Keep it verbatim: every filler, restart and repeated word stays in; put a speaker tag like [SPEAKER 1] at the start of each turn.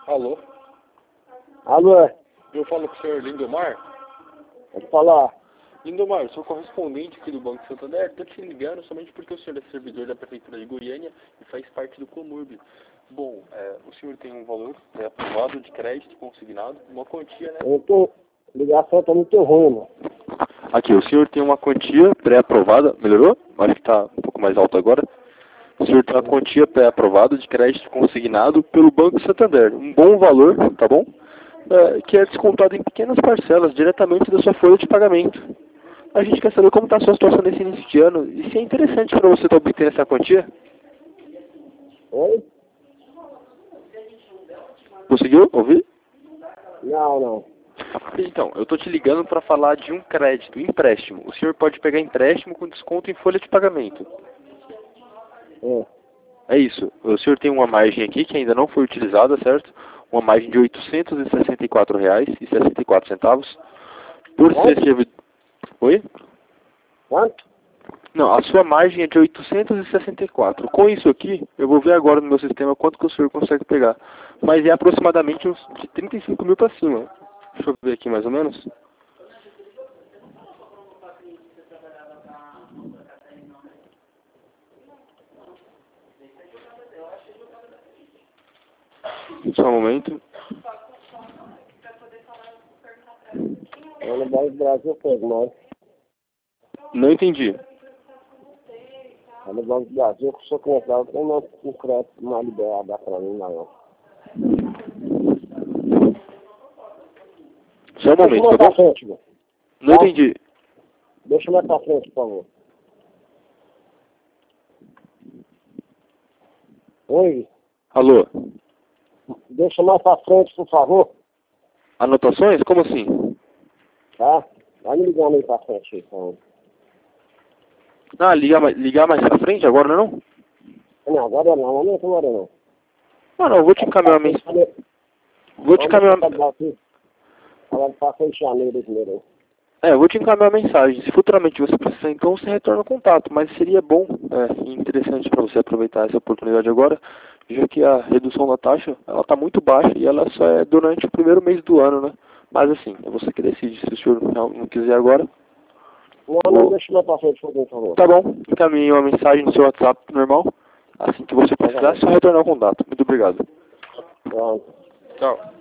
[SPEAKER 1] Alô?
[SPEAKER 2] Alô,
[SPEAKER 1] Eu falo com o senhor Lindomar?
[SPEAKER 2] pode falar.
[SPEAKER 1] Lindomar, eu sou correspondente aqui do Banco Santander. Estou te ligando somente porque o senhor é servidor da Prefeitura de Goiânia e faz parte do Comurb. Bom, é, o senhor tem um valor é, aprovado de crédito consignado, uma quantia, né?
[SPEAKER 2] Eu tô... A ligação tá muito ruim, mano.
[SPEAKER 1] Aqui, o senhor tem uma quantia pré-aprovada, melhorou? Acho que está um pouco mais alto agora. O senhor tem uma quantia pré-aprovada de crédito consignado pelo Banco Santander. Um bom valor, tá bom? É, que é descontado em pequenas parcelas, diretamente da sua folha de pagamento. A gente quer saber como está a sua situação nesse início de ano e se é interessante para você estar obtendo essa quantia.
[SPEAKER 2] Oi?
[SPEAKER 1] Conseguiu ouvir?
[SPEAKER 2] Não, não.
[SPEAKER 1] Então, eu estou te ligando para falar de um crédito, empréstimo. O senhor pode pegar empréstimo com desconto em folha de pagamento.
[SPEAKER 2] É.
[SPEAKER 1] É isso. O senhor tem uma margem aqui que ainda não foi utilizada, certo? Uma margem de oitocentos e sessenta e quatro reais e sessenta e quatro centavos. Por ser servidor... Oi?
[SPEAKER 2] Quanto?
[SPEAKER 1] Não, a sua margem é de oitocentos e sessenta e quatro. Com isso aqui, eu vou ver agora no meu sistema quanto que o senhor consegue pegar. Mas é aproximadamente uns de trinta e cinco mil para cima. Deixa eu ver aqui mais ou menos. Só um momento.
[SPEAKER 2] Eu no Banco do Brasil fez, mas...
[SPEAKER 1] Não entendi.
[SPEAKER 2] É no Banco do Brasil que o senhor começava com um um crédito mais liberado dá pra mim, não.
[SPEAKER 1] Só um
[SPEAKER 2] Deixa
[SPEAKER 1] momento,
[SPEAKER 2] mais
[SPEAKER 1] tá
[SPEAKER 2] pra
[SPEAKER 1] bom?
[SPEAKER 2] frente, meu.
[SPEAKER 1] Não
[SPEAKER 2] Tá?
[SPEAKER 1] entendi.
[SPEAKER 2] Deixa mais pra frente, por favor. Oi?
[SPEAKER 1] Alô?
[SPEAKER 2] Deixa mais pra frente, por favor.
[SPEAKER 1] Anotações? Como assim?
[SPEAKER 2] Tá? Vai me ligando aí pra frente aí, por favor.
[SPEAKER 1] Ah, ligar mais, ligar mais pra frente agora não?
[SPEAKER 2] Não, agora não, momento agora não.
[SPEAKER 1] Ah, não, eu vou te encaminhar uma mensagem. Vou te encaminhar...
[SPEAKER 2] Falando pra frente de janeiro primeiro.
[SPEAKER 1] É, eu vou te encaminhar uma mensagem. Se futuramente você precisar, então você retorna o contato. Mas seria bom é, e interessante para você aproveitar essa oportunidade agora, já que a redução da taxa, ela está muito baixa e ela só é durante o primeiro mês do ano, né? Mas assim, é você que decide. Se o senhor não não quiser agora...
[SPEAKER 2] Não,
[SPEAKER 1] vou...
[SPEAKER 2] não, deixa mais pra frente, por favor.
[SPEAKER 1] Tá bom, encaminhe uma mensagem no seu WhatsApp normal. Assim que você precisar, é só retornar o contato. Muito obrigado.
[SPEAKER 2] Pronto.
[SPEAKER 1] Tchau.